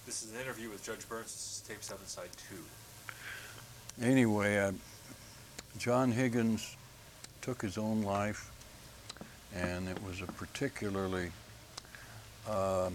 This is an interview with Judge Burns. This is tape 7, side 2. Anyway, John Higgins took his own life, and it was a particularly uh,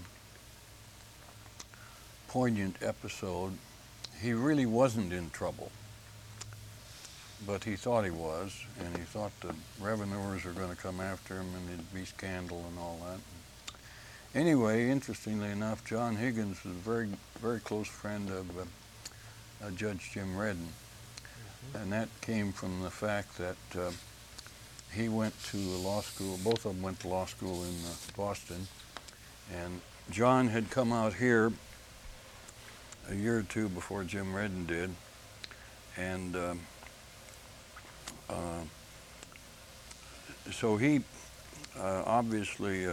poignant episode. He really wasn't in trouble, but he thought he was, and he thought the revenuers were going to come after him and there'd be scandal and all that. Anyway, interestingly enough, John Higgins was a very, very close friend of Judge Jim Redden, and that came from the fact that he went to law school. Both of them went to law school in Boston, and John had come out here a year or two before Jim Redden did, and so he obviously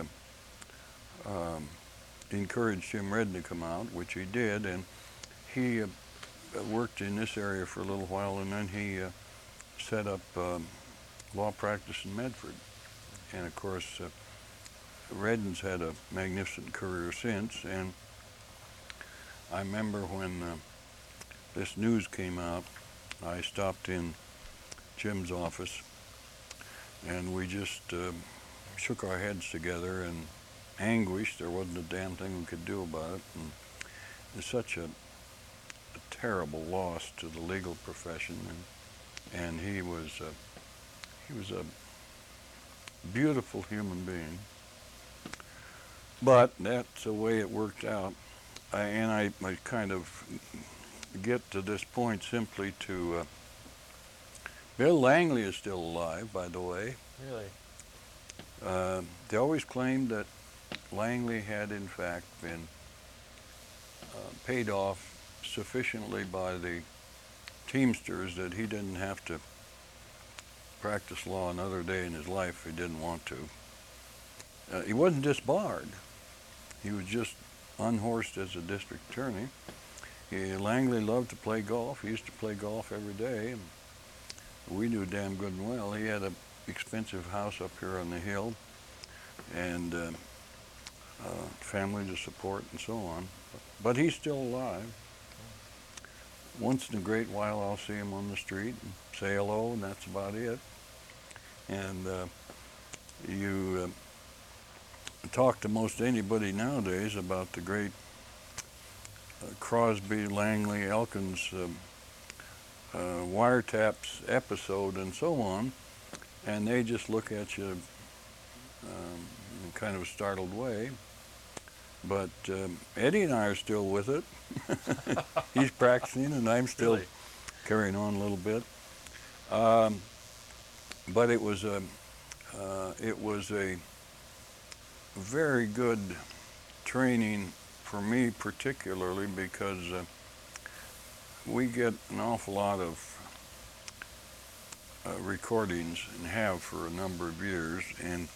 encouraged Jim Redden to come out, which he did, and he worked in this area for a little while, and then he set up law practice in Medford. And of course, Redden's had a magnificent career since, and I remember when this news came out, I stopped in Jim's office, and we just shook our heads together in anguish. There wasn't a damn thing we could do about it, and it's such a terrible loss to the legal profession, and he was a beautiful human being. But that's the way it worked out. I kind of get to this point simply to Bill Langley is still alive, by the way. Really? They always claimed that Langley had in fact been paid off sufficiently by the Teamsters that he didn't have to practice law another day in his life if he didn't want to. He wasn't disbarred. He was just unhorsed as a district attorney. Langley loved to play golf. He used to play golf every day, and we knew damn good and well. He had an expensive house up here on the hill, and family to support and so on. But he's still alive. Once in a great while I'll see him on the street and say hello, and that's about it. And you talk to most anybody nowadays about the great Crosby, Langley, Elkins wiretaps episode and so on, and they just look at you in kind of a startled way. But Eddie and I are still with it. He's practicing, and I'm still Really? carrying on a little bit. But it was a very good training for me, particularly because we get an awful lot of recordings and have for a number of years, and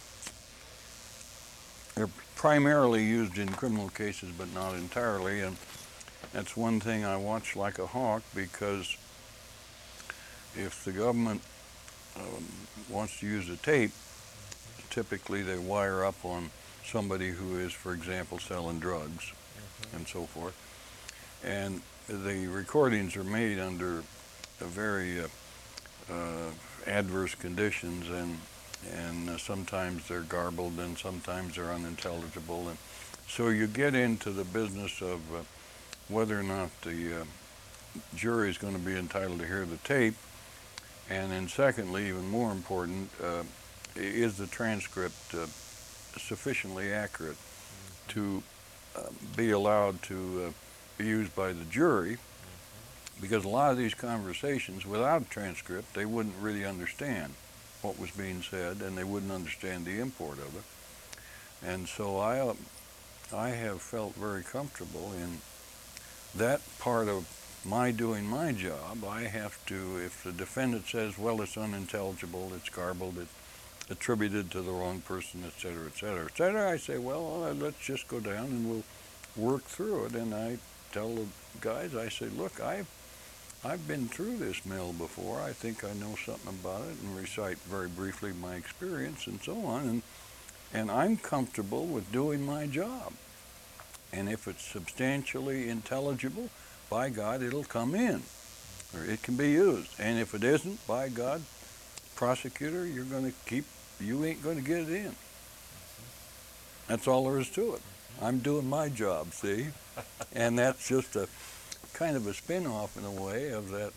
they're primarily used in criminal cases, but not entirely. And that's one thing I watch like a hawk, because if the government wants to use a tape, typically they wire up on somebody who is, for example, selling drugs and so forth. And the recordings are made under a very adverse conditions, and sometimes they're garbled and sometimes they're unintelligible. And so you get into the business of whether or not the jury is going to be entitled to hear the tape. And then secondly, even more important, is the transcript sufficiently accurate to be allowed to be used by the jury? Because a lot of these conversations, without a transcript, they wouldn't really understand what was being said, and they wouldn't understand the import of it. And so I have felt very comfortable in that part of my doing my job. I have to, if the defendant says, well, it's unintelligible, it's garbled, it's attributed to the wrong person, et cetera, et cetera, et cetera, I say, well, let's just go down and we'll work through it. And I tell the guys, I say, look, I've been through this mill before. I think I know something about it, and recite very briefly my experience and so on. And I'm comfortable with doing my job. And if it's substantially intelligible, by God, it'll come in, or it can be used. And if it isn't, by God, prosecutor, you ain't going to get it in. That's all there is to it. I'm doing my job, see? And that's just a kind of a spin-off in a way of that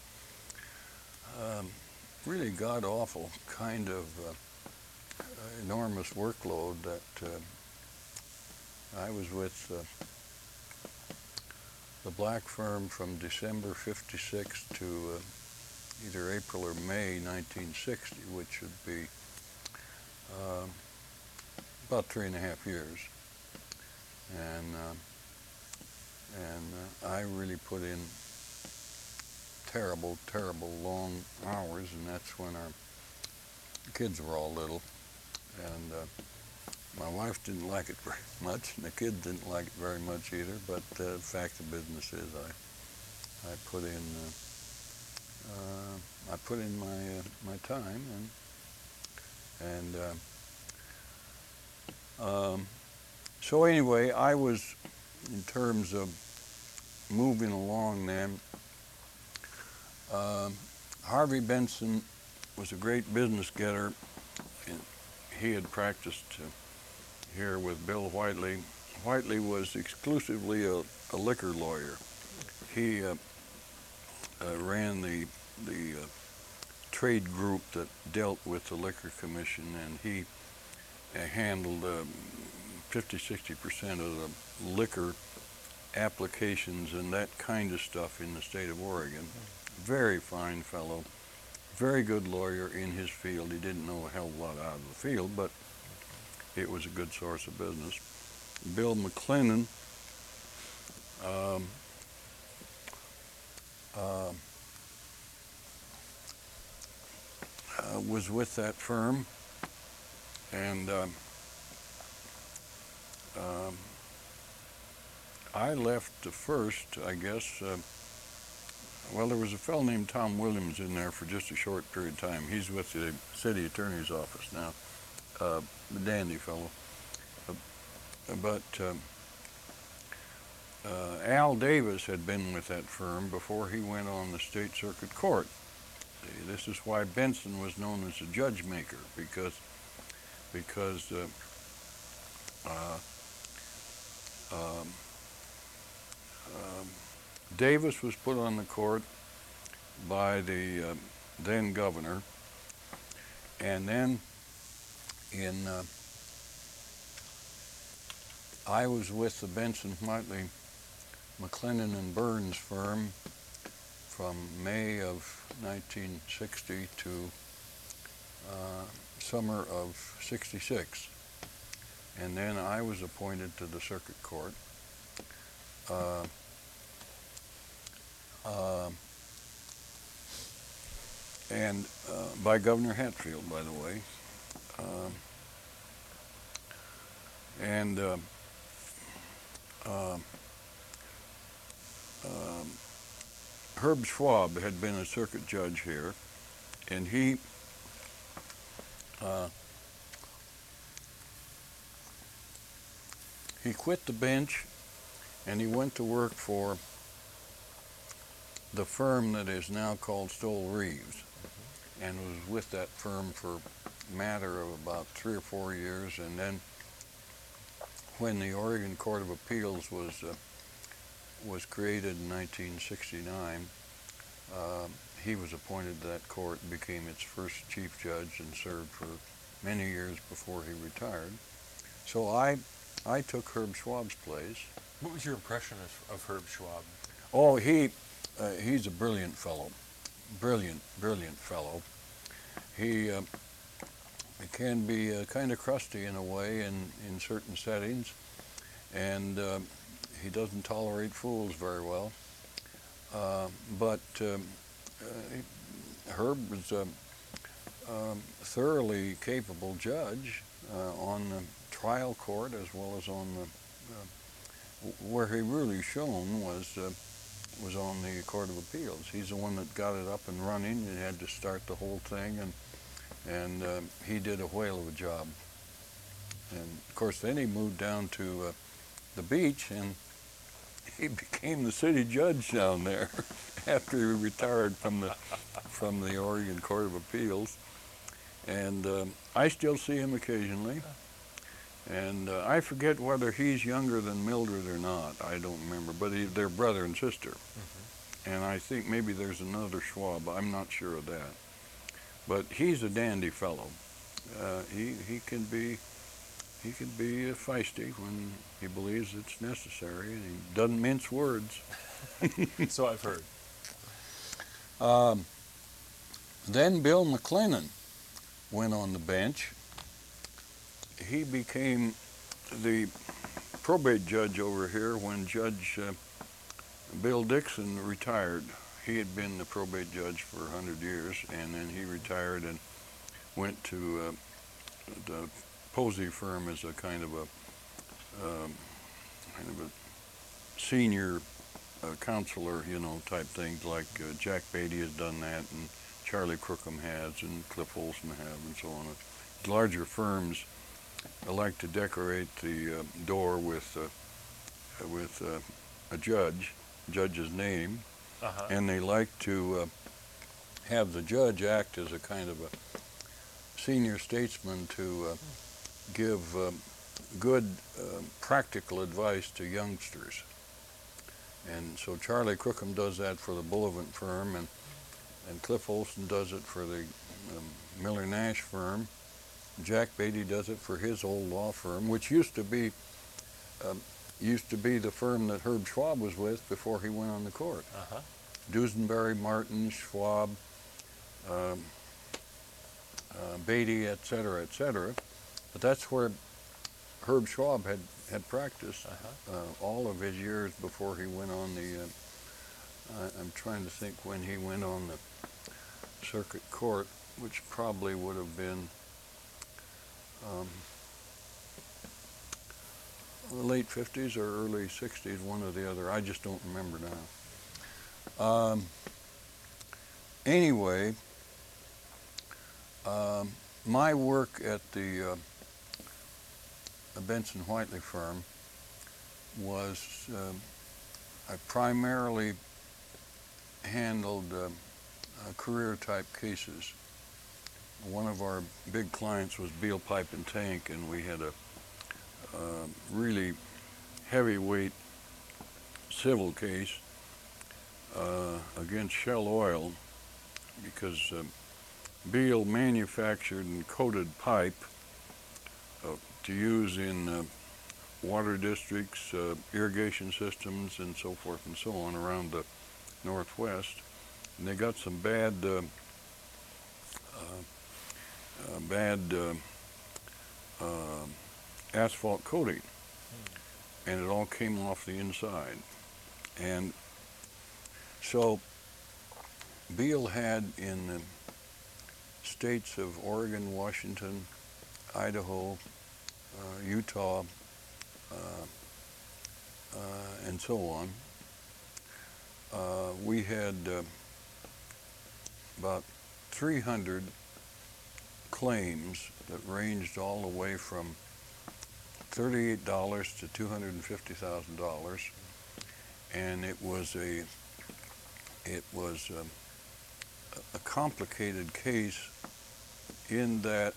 really god-awful kind of enormous workload that I was with the black firm from December 56 to either April or May 1960, which would be about 3.5 years. And I really put in terrible, terrible long hours, and that's when our kids were all little. And my wife didn't like it very much, and the kids didn't like it very much either, but the fact of business is I put in my time, and so anyway, I was, in terms of moving along then, Harvey Benson was a great business getter, and he had practiced here with Bill Whiteley. Whiteley was exclusively a liquor lawyer. He ran the trade group that dealt with the Liquor Commission, and he handled 50-60% of the liquor applications and that kind of stuff in the state of Oregon. Very fine fellow, very good lawyer in his field. He didn't know a hell of a lot out of the field, but it was a good source of business. Bill McLennan was with that firm, and I left the first, I guess. Well, there was a fellow named Tom Williams in there for just a short period of time. He's with the city attorney's office now, a dandy fellow. But Al Davis had been with that firm before he went on the state circuit court. This is why Benson was known as a judge maker, because Davis was put on the court by the then governor, and then I was with the Benson, Whiteley, McLennan and Burns firm from May of 1960 to summer of 66. And then I was appointed to the circuit court. And by Governor Hatfield, by the way. Herb Schwab had been a circuit judge here, and he quit the bench and he went to work for the firm that is now called Stoll Reeves, and was with that firm for a matter of about 3 or 4 years. And then when the Oregon Court of Appeals was created in 1969, he was appointed to that court and became its first chief judge and served for many years before he retired. So I took Herb Schwab's place. What was your impression of Herb Schwab? Oh, he's a brilliant fellow. Brilliant fellow. He can be kind of crusty in a way in certain settings, and he doesn't tolerate fools very well. But Herb was a thoroughly capable judge on the trial court as well as on the where he really shone was on the Court of Appeals. He's the one that got it up and running. He had to start the whole thing, and he did a whale of a job. And of course, then he moved down to the beach, and he became the city judge down there after he retired from the Oregon Court of Appeals. And I still see him occasionally. And I forget whether he's younger than Mildred or not. I don't remember, but they're brother and sister. Mm-hmm. And I think maybe there's another Schwab. I'm not sure of that. But he's a dandy fellow. He can be feisty when he believes it's necessary, and he doesn't mince words. So I've heard. Then Bill McLennan went on the bench. He became the probate judge over here when Judge Bill Dixon retired. He had been the probate judge for 100 years, and then he retired and went to the Posey firm as a kind of a senior counselor, type things like Jack Beatty has done that, and Charlie Crookham has, and Cliff Olson have, and so on. Larger firms like to decorate the door with a judge's name, and they like to have the judge act as a kind of a senior statesman to give good practical advice to youngsters. And so Charlie Crookham does that for the Bullivant firm, and Cliff Olson does it for the Miller Nash firm. Jack Beatty does it for his old law firm, which used to be the firm that Herb Schwab was with before he went on the court. Duesenberry, Martin, Schwab, Beatty, et cetera, et cetera. But that's where Herb Schwab had practiced all of his years before he went on the, I'm trying to think when he went on the circuit court, which probably would have been the late 50s or early 60s, one or the other. I just don't remember now. Anyway, my work at the Benson Whiteley firm was, I primarily handled career type cases. One of our big clients was Beal Pipe and Tank, and we had a really heavyweight civil case against Shell Oil because Beal manufactured and coated pipe to use in water districts, irrigation systems, and so forth and so on around the Northwest. And they got some bad asphalt coating, and it all came off the inside. And so Beal had in the states of Oregon, Washington, Idaho, Utah, and so on, we had about 300 claims that ranged all the way from $38 to $250,000, and it was a complicated case in that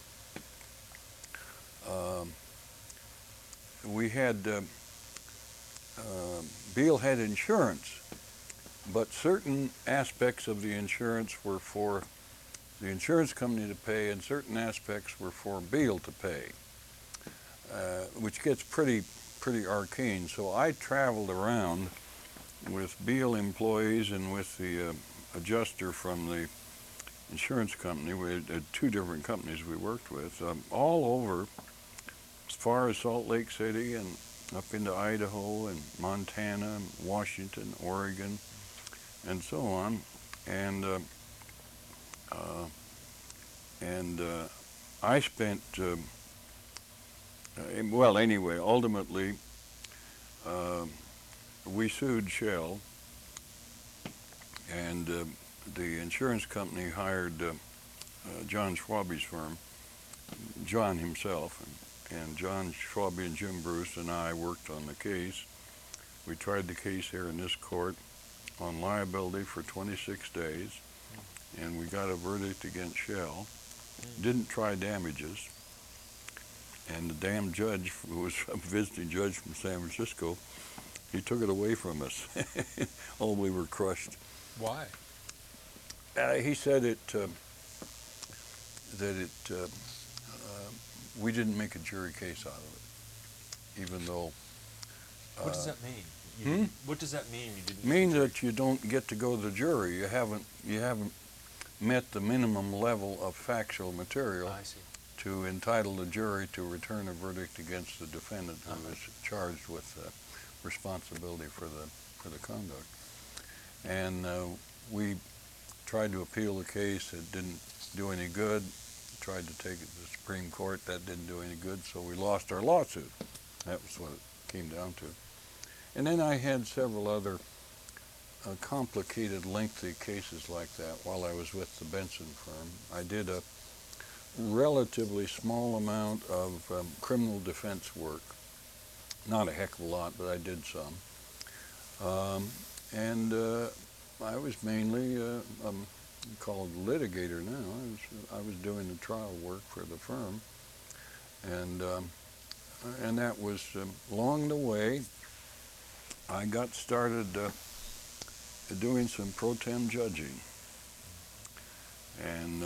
we had Beal had insurance, but certain aspects of the insurance were for the insurance company to pay, and certain aspects were for Beal to pay, which gets pretty arcane. So I traveled around with Beal employees and with the adjuster from the insurance company. We had two different companies we worked with, all over, as far as Salt Lake City and up into Idaho and Montana, Washington, Oregon, and so on. And I spent, well, anyway, ultimately, we sued Shell, and the insurance company hired John Schwabe's firm, John himself, and John Schwabe and Jim Bruce and I worked on the case. We tried the case here in this court on liability for 26 days, and we got a verdict against Shell. Didn't try damages, and the damn judge, who was a visiting judge from San Francisco, he took it away from us. Oh, we were crushed. Why? He said we didn't make a jury case out of it, even though. What does that mean? What does that mean? You didn't. Means that you don't get to go to the jury. You haven't met the minimum level of factual material I see. to entitle the jury to return a verdict against the defendant who is charged with responsibility for the conduct. And we tried to appeal the case. It didn't do any good. Tried to take it to the Supreme Court. That didn't do any good, so we lost our lawsuit. That was what it came down to. And then I had several other complicated, lengthy cases like that while I was with the Benson firm. I did a relatively small amount of criminal defense work. Not a heck of a lot, but I did some. And I was mainly called litigator now. I was doing the trial work for the firm, and that was along the way. I got started doing some pro tem judging, and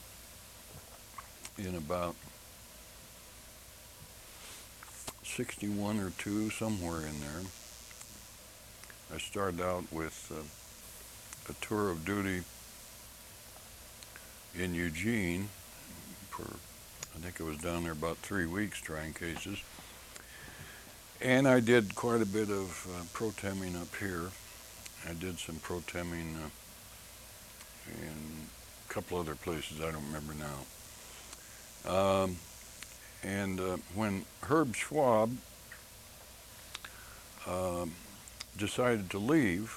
in about 61 or 2, somewhere in there, I started out with a tour of duty in Eugene for, I think I was down there about 3 weeks trying cases. And I did quite a bit of pro-temming up here. I did some pro-temming in a couple other places I don't remember now. And when Herb Schwab decided to leave,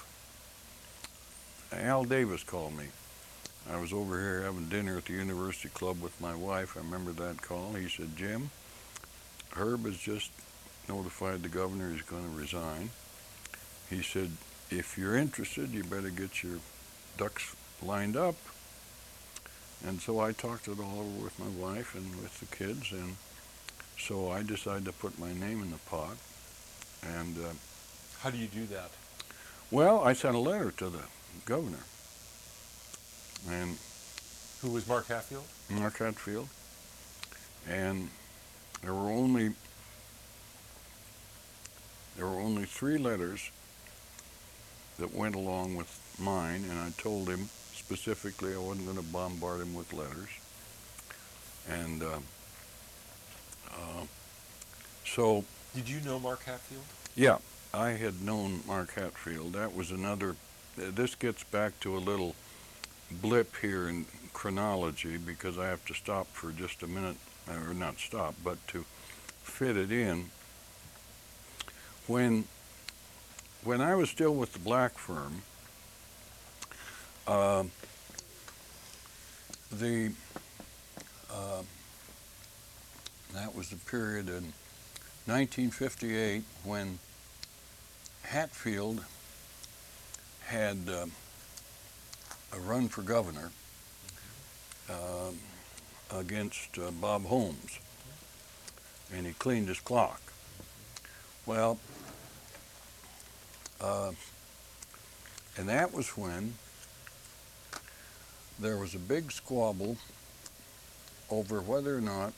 Al Davis called me. I was over here having dinner at the University Club with my wife. I remember that call. He said, "Jim, Herb has just notified the governor he's going to resign." He said, "If you're interested, you better get your ducks lined up." And so I talked it all over with my wife and with the kids, and so I decided to put my name in the pot. And How do you do that? well, I sent a letter to the governor, and Who was Mark Hatfield? Mark Hatfield, and there were only 3 letters that went along with mine, and I told him specifically I wasn't going to bombard him with letters. And so, Did you know Mark Hatfield? yeah, I had known Mark Hatfield. That was another, this gets back to a little blip here in chronology, because I have to stop for just a minute, or not stop, but to fit it in. When I was still with the Black firm, that was the period in 1958 when Hatfield had a run for governor against Bob Holmes, and he cleaned his clock. Well, and that was when there was a big squabble over whether or not,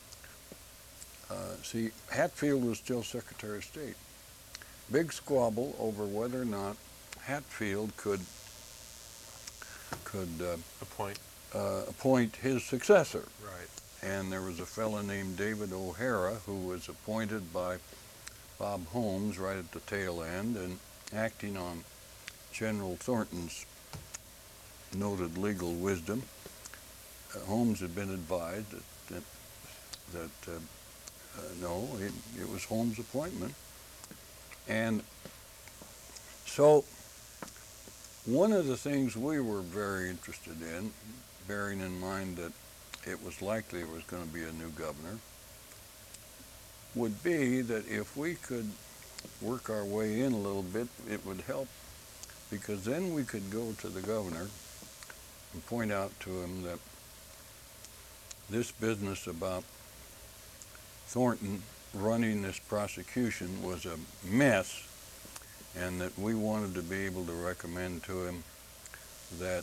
see, Hatfield was still Secretary of State. Big squabble over whether or not Hatfield could appoint his successor. Right. And there was a fellow named David O'Hara who was appointed by Bob Holmes right at the tail end, and acting on General Thornton's noted legal wisdom, Holmes had been advised that no, it was Holmes' appointment. And so one of the things we were very interested in, bearing in mind that it was likely there was going to be a new governor, would be that if we could work our way in a little bit, it would help, because then we could go to the governor and point out to him that this business about Thornton running this prosecution was a mess, and that we wanted to be able to recommend to him that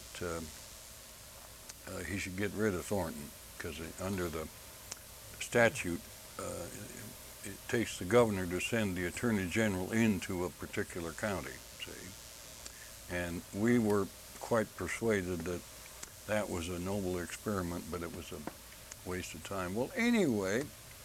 he should get rid of Thornton, because under the statute, it takes the governor to send the attorney general into a particular county, see. And we were quite persuaded that that was a noble experiment, but it was a waste of time. Well, anyway,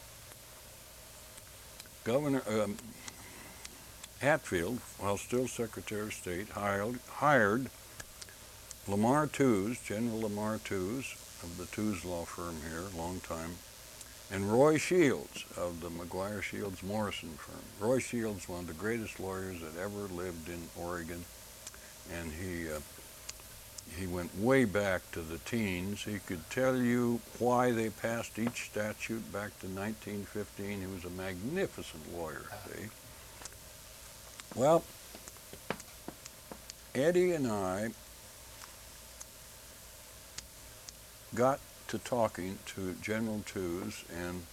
Governor Hatfield, while still Secretary of State, hired Lamar Tewes, General Lamar Tewes of the Tewes law firm here, a long time, and Roy Shields of the McGuire Shields Morrison firm. Roy Shields, one of the greatest lawyers that ever lived in Oregon, and he went way back to the teens. He could tell you why they passed each statute back to 1915. He was a magnificent lawyer, see. Well, Eddie and I got to talking to General Tewes and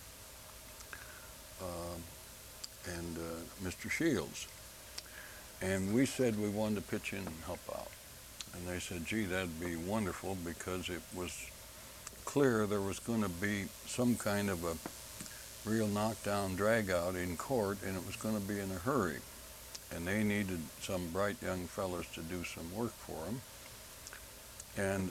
Mr. Shields, and we said we wanted to pitch in and help out. And they said, gee, that'd be wonderful, because it was clear there was going to be some kind of a real knockdown, drag out in court, and it was going to be in a hurry. And they needed some bright young fellows to do some work for them. And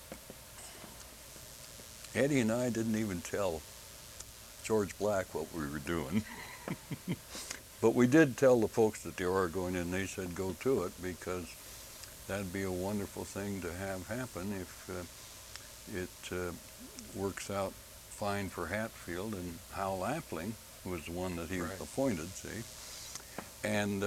Eddie and I didn't even tell George Black what we were doing. But we did tell the folks at the Oregonian, and they said go to it, because that'd be a wonderful thing to have happen if it works out fine for Hatfield. And Hal Appling was the one that he appointed, see. And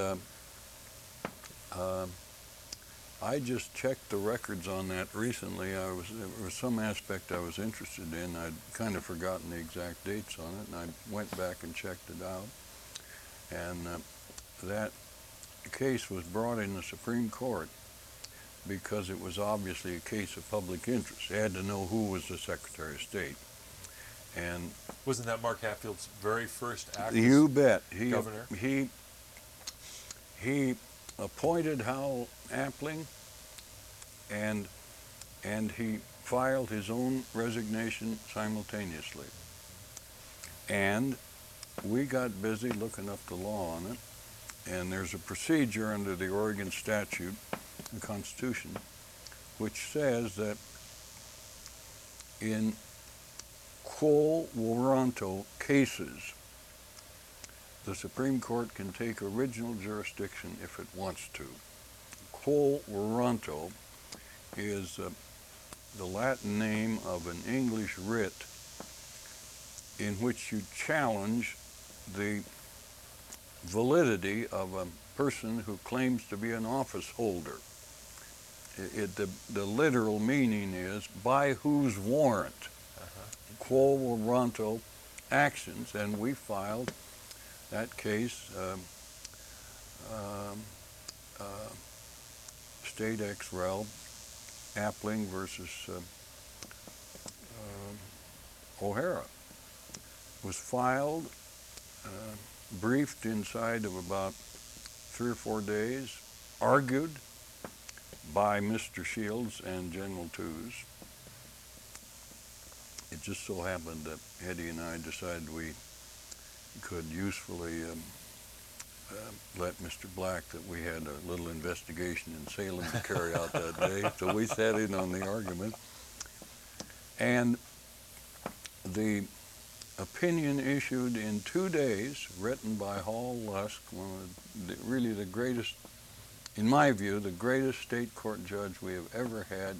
I just checked the records on that recently. There was some aspect I was interested in. I'd kind of forgotten the exact dates on it, and I went back and checked it out. And that case was brought in the Supreme Court because it was obviously a case of public interest. They had to know who was the Secretary of State. And wasn't that Mark Hatfield's very first act? You bet. Governor? He appointed Hal Appling, and he filed his own resignation simultaneously. And we got busy looking up the law on it, and there's a procedure under the Oregon statute, the Constitution, which says that in quo warranto cases, the Supreme Court can take original jurisdiction if it wants to. Quo warranto is the Latin name of an English writ in which you challenge the validity of a person who claims to be an office holder. The literal meaning is by whose warrant. Quo warranto actions, and we filed that case, State ex rel, Appling versus O'Hara. Was filed, briefed inside of about 3 or 4 days, argued by Mr. Shields and General Tewes. It just so happened that Eddie and I decided we could usefully let Mr. Black, that we had a little investigation in Salem to carry out that day. So we sat in on the argument. And the opinion issued in 2 days, written by Hall Lusk, one of really the greatest, in my view, the greatest state court judge we have ever had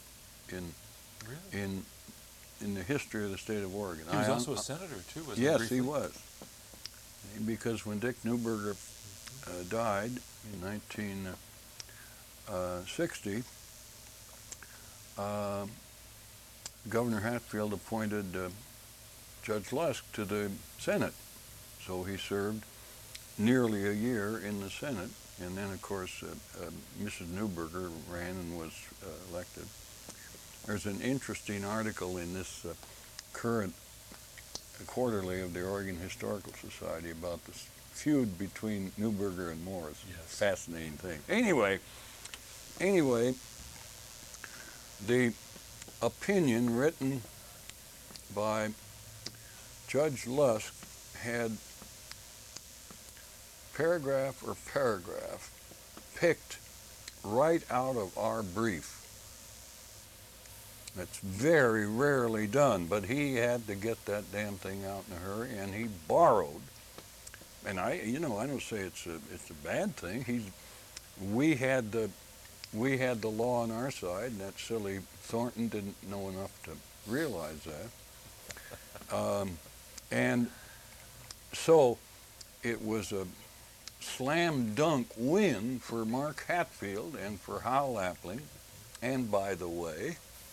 in the history of the state of Oregon. He was also a senator too, wasn't he? Yes, he was. Because when Dick Neuberger died in 1960, Governor Hatfield appointed Judge Lusk to the Senate. So he served nearly a year in the Senate, and then, of course, Mrs. Neuberger ran and was elected. There's an interesting article in this current quarterly of the Oregon Historical Society about this feud between Neuberger and Morris. Yes. Fascinating thing. Anyway, the opinion written by Judge Lusk had paragraph picked right out of our brief. That's very rarely done, but he had to get that damn thing out in a hurry, and he borrowed. And I don't say it's a bad thing. We had the law on our side, and that silly Thornton didn't know enough to realize that. And so it was a slam dunk win for Mark Hatfield and for Hal Lapling. And by the way,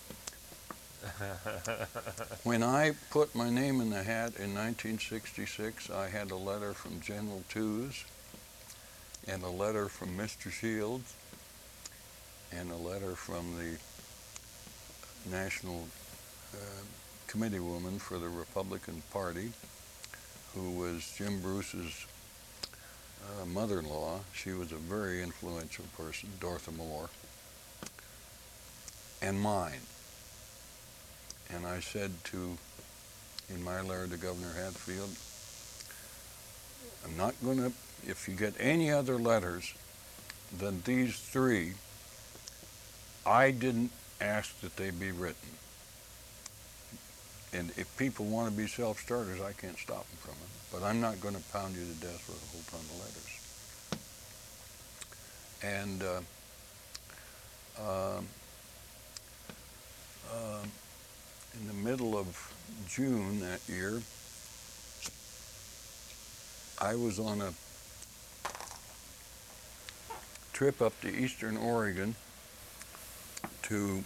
when I put my name in the hat in 1966, I had a letter from General Tooze, and a letter from Mr. Shields, and a letter from the National Committee woman for the Republican Party, who was Jim Bruce's mother-in-law. She was a very influential person, Dorothy Moore, and mine. And I said in my letter to Governor Hatfield, I'm not going to, if you get any other letters than these three, I didn't ask that they be written. And if people want to be self-starters, I can't stop them from it. But I'm not going to pound you to death with a whole ton of letters. And in the middle of June that year, I was on a trip up to Eastern Oregon to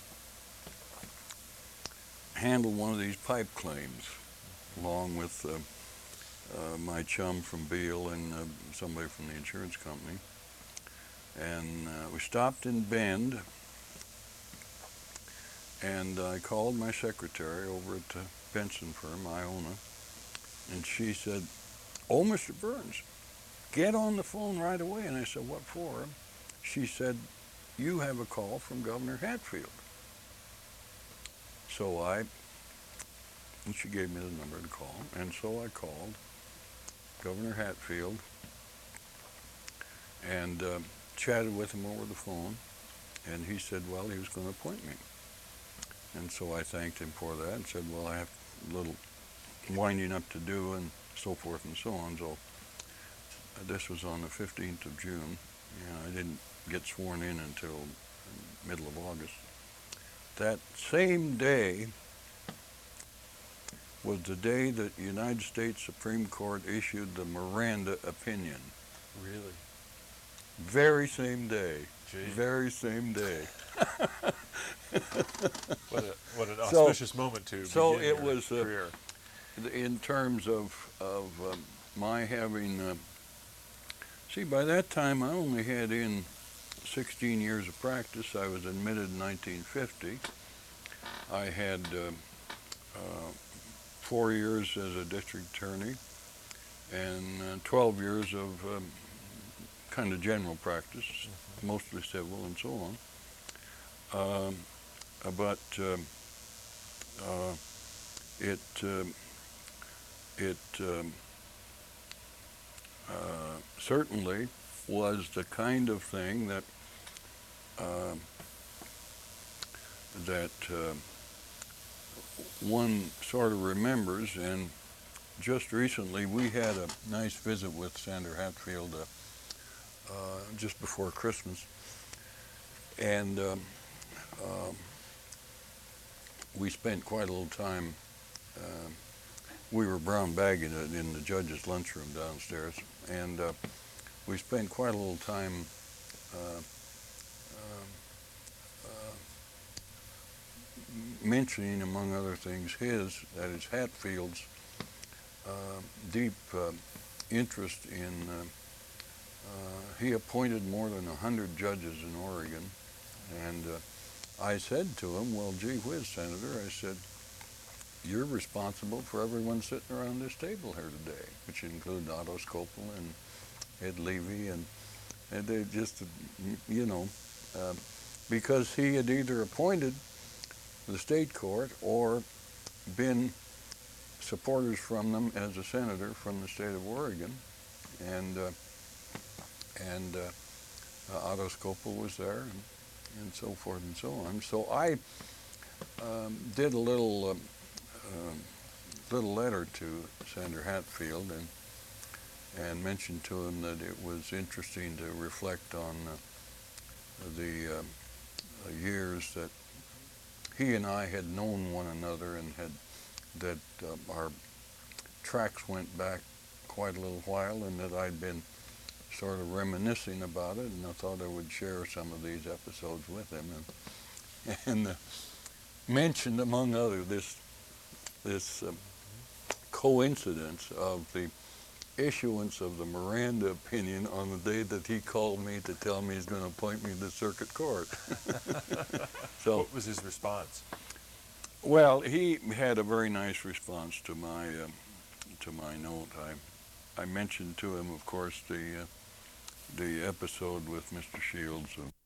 handle one of these pipe claims, along with my chum from Beale and somebody from the insurance company. And we stopped in Bend, and I called my secretary over at the Benson firm, Iona, and she said, "Oh, Mr. Burns, get on the phone right away." And I said, "What for?" She said, "You have a call from Governor Hatfield." And she gave me the number to call, and so I called Governor Hatfield and chatted with him over the phone, and he said, well, he was going to appoint me. And so I thanked him for that and said, well, I have a little winding up to do and so forth and so on. So this was on the 15th of June. I didn't get sworn in until middle of August. That same day was the day that the United States Supreme Court issued the Miranda opinion. Really? Very same day. Gee. Very same day. What an auspicious moment to so begin it your was career. In terms of my having see, by that time I only had in 16 years of practice. I was admitted in 1950. I had 4 years as a district attorney and 12 years of kind of general practice, mostly civil and so on. But it certainly was the kind of thing that one sort of remembers. And just recently we had a nice visit with Senator Hatfield just before Christmas, and we spent quite a little time. We were brown bagging it in the judge's lunchroom downstairs, and we spent quite a little time mentioning, among other things, that is Hatfield's deep interest in, he appointed more than 100 judges in Oregon. And I said to him, well, gee whiz, Senator, I said, you're responsible for everyone sitting around this table here today, which include Otto Skopel and Ed Levy, and they just, you know, because he had either appointed the state court or been supporters from them as a senator from the state of Oregon, and Otto Skopel was there, and so forth and so on. So I did a little letter to Senator Hatfield and mentioned to him that it was interesting to reflect on the years that he and I had known one another, and that our tracks went back quite a little while, and that I'd been sort of reminiscing about it, and I thought I would share some of these episodes with him, and mentioned, among others, this coincidence of the issuance of the Miranda opinion on the day that he called me to tell me he's going to appoint me to the circuit court. So, what was his response? well, he had a very nice response to my note. I mentioned to him, of course, the episode with Mr. Shields of